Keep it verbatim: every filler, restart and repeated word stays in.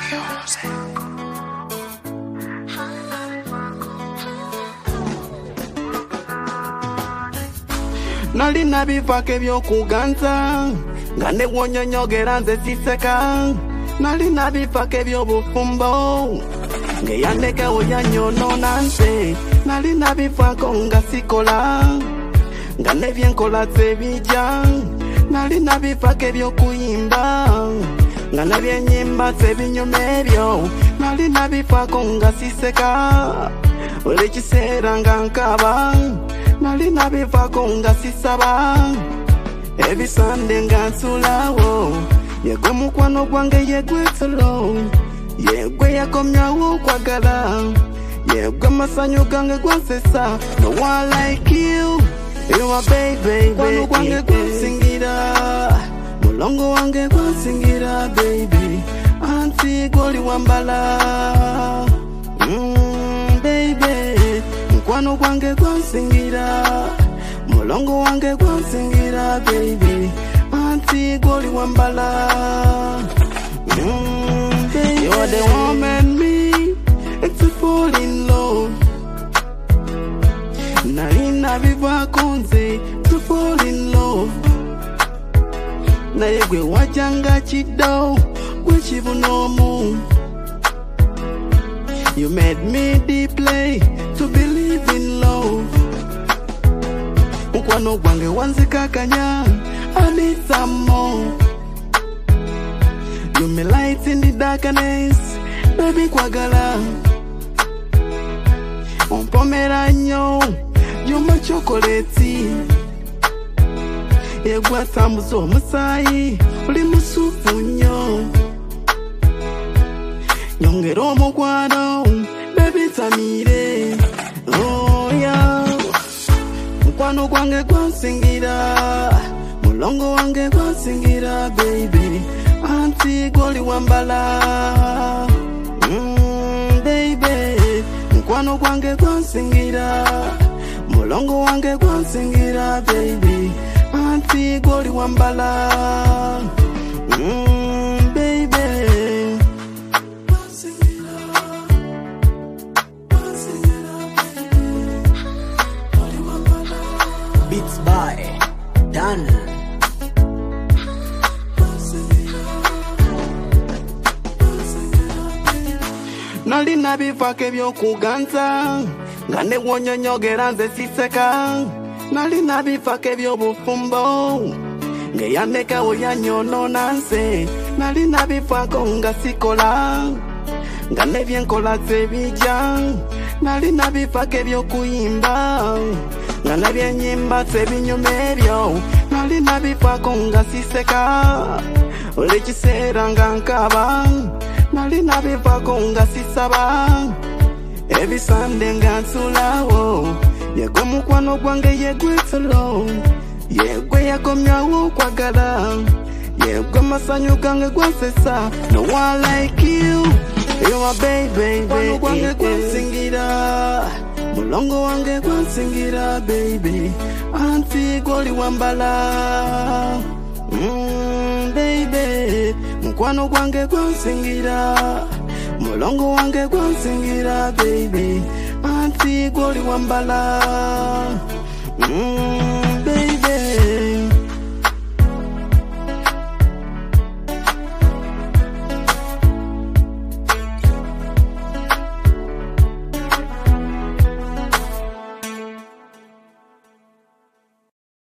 Nali nabifake byokuganza nga ne wonyonyogera nze siseka. Nali nabifake byobufumbo ngeyandekawo yanyonona nze. Nali nabifako nga sikola nga nebyenkola tebijja. Nali nabifake byokuyimba nga nebyenyimba tebinyuma ebyo. Nali nabifako nga siseka buli kiseera nga nkaba. Nali nabifako nga sisaba ebisande nga nsulawo. Yegwe mukwano gwange yegwe solo, yegwe yakomyawo okwagala, yegwe masanyu gange gwansesa. No one like you, you are baby. Mukwano gwange gwansingira, mulongo wange gwansingira baby. Anti goli wambala, mm, baby. Mukwano gwange gwansingira, mulongo wange gwansingira baby. Anti goli wambala, mm, baby. You are the one and me, it's a fall in love. Nali nabifako nze to fall in love. Naye gwe wajanga kiddo gwe kibunomu. You made me deeply to believe in love. Mukwano gwange wanzikakanya, I need some more. You me light in the darkness, baby kwagala. Ompomeranyo, you my chocolate. Yegwa sambuzo musayi, uli musufu nyo. Nyongero mukwano, baby tamire. Oh yeah. Mukwano gwange gwansingira, mulongo wange gwansingira baby. Anti goli wambala, mm, baby. Mukwano gwange gwansingira, mulongo wange gwansingira baby. Anti goli wambala, mm, baby. Beats by Dan. Nali nabifake byokuganza nga ne wonyonyogera nze siseka. Nali nabifake byobufumbo ngeyandekawo yanyonona nze. Nali nabifako nga sikola nga nebyenkola tebijja. Nali nabifake byokuyimba nga nebyenyimba tebinyuma ebyo. Nali nabifako nga siseka buli kiseera nga nkaba. Nali nabifako nga sisaba ebisande nga nsulawo. Yegwe mukwano gwange yegwe solo, yegwe yakomyawo okwagala, yegwe masanyu gange gwansesa. No one like you, you are baby. Mukwano gwange gwansingira, mulongo wange gwansingira baby. Anti goli wambala, mm, baby. Mukwano gwange gwansingira, mulongo wange gwansingira baby. Anti goli wambala, mm.